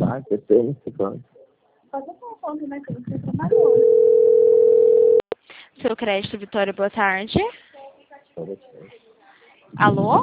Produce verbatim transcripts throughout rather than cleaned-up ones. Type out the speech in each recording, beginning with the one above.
Ah, que tem, que tem. Pode falar ponto, né, que você trabalhou. Seu crédito, Vitória, boa tarde. Alô?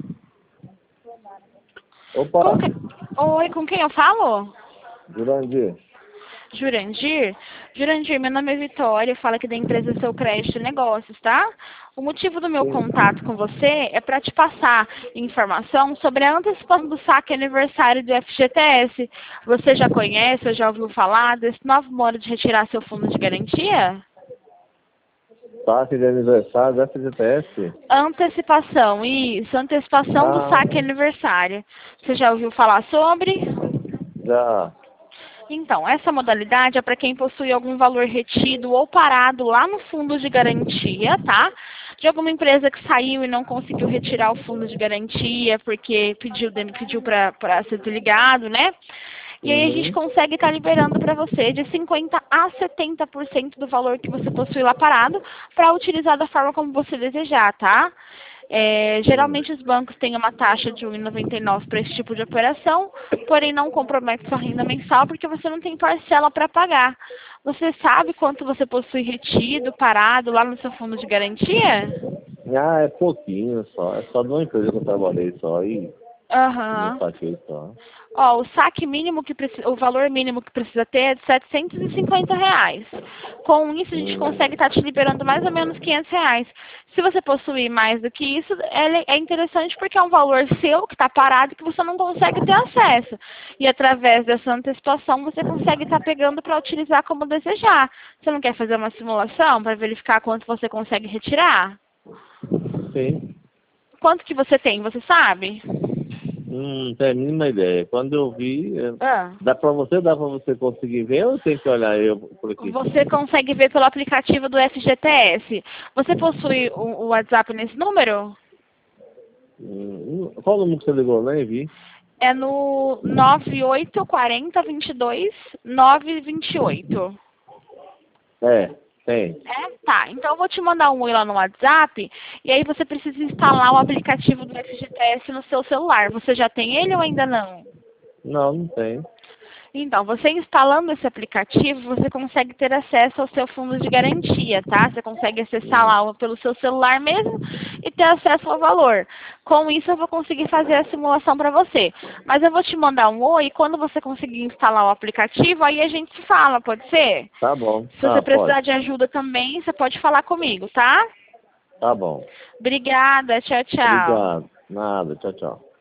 Opa, Com que... Oi, com quem eu falo? Jurandir. Jurandir? Jurandir, meu nome é Vitória, fala aqui da empresa Seu Crédito e Negócios, tá? O motivo do meu Sim. contato com você é para te passar informação sobre a antecipação do saque aniversário do F G T S. Você já conhece ou já ouviu falar desse novo modo de retirar seu fundo de garantia? Saque de aniversário da F G T S? Antecipação, isso, antecipação do Ah, saque aniversário. Você já ouviu falar sobre? já. Então, essa modalidade é para quem possui algum valor retido ou parado lá no fundo de garantia, tá? De alguma empresa que saiu e não conseguiu retirar o fundo de garantia porque pediu, pediu para ser desligado, né? E aí a gente Uhum. consegue estar liberando para você de cinquenta por cento a setenta por cento do valor que você possui lá parado para utilizar da forma como você desejar, tá? É, Hum. geralmente os bancos têm uma taxa de um vírgula noventa e nove para esse tipo de operação, porém não compromete sua renda mensal porque você não tem parcela para pagar. Você sabe quanto você possui retido, parado lá no seu fundo de garantia? Ah, é pouquinho só. É só de uma empresa que eu trabalhei só e não Aham. saquei só. Ó, o saque mínimo que precisa, o valor mínimo que precisa ter é de setecentos e cinquenta reais. Com isso a gente Hum. consegue estar te liberando mais ou menos quinhentos reais. Se você possuir mais do que isso, é, é interessante porque é um valor seu que está parado que você não consegue ter acesso. E através dessa antecipação você consegue estar pegando para utilizar como desejar. Você não quer fazer uma simulação para verificar quanto você consegue retirar? Sim. Quanto que você tem, você sabe? Hum, não tenho a mínima ideia. Quando eu vi, é, Ah. dá pra você, dá pra você conseguir ver ou tem que olhar eu por aqui? Você consegue ver pelo aplicativo do F G T S. Você possui o, o WhatsApp nesse número? Hum, qual o número que você ligou? Nem vi. É no nove oito quatro zero, vinte e dois, nove vinte e oito. É, tem. É? Tá. Então eu vou te mandar um oi lá no WhatsApp e aí você precisa instalar o aplicativo do F G T S no seu celular. Você já tem ele ou ainda não? Não, não tem. Então, você instalando esse aplicativo, você consegue ter acesso ao seu fundo de garantia, tá? Você consegue acessar Hum. lá pelo seu celular mesmo e ter acesso ao valor. Com isso, eu vou conseguir fazer a simulação para você. Mas eu vou te mandar um oi e quando você conseguir instalar o aplicativo, aí a gente se fala, pode ser? Tá bom. Se você Tá, pode. precisar de ajuda também, você pode falar comigo, tá? Tá bom. Obrigada, tchau, tchau. Obrigado. Nada. Tchau, tchau.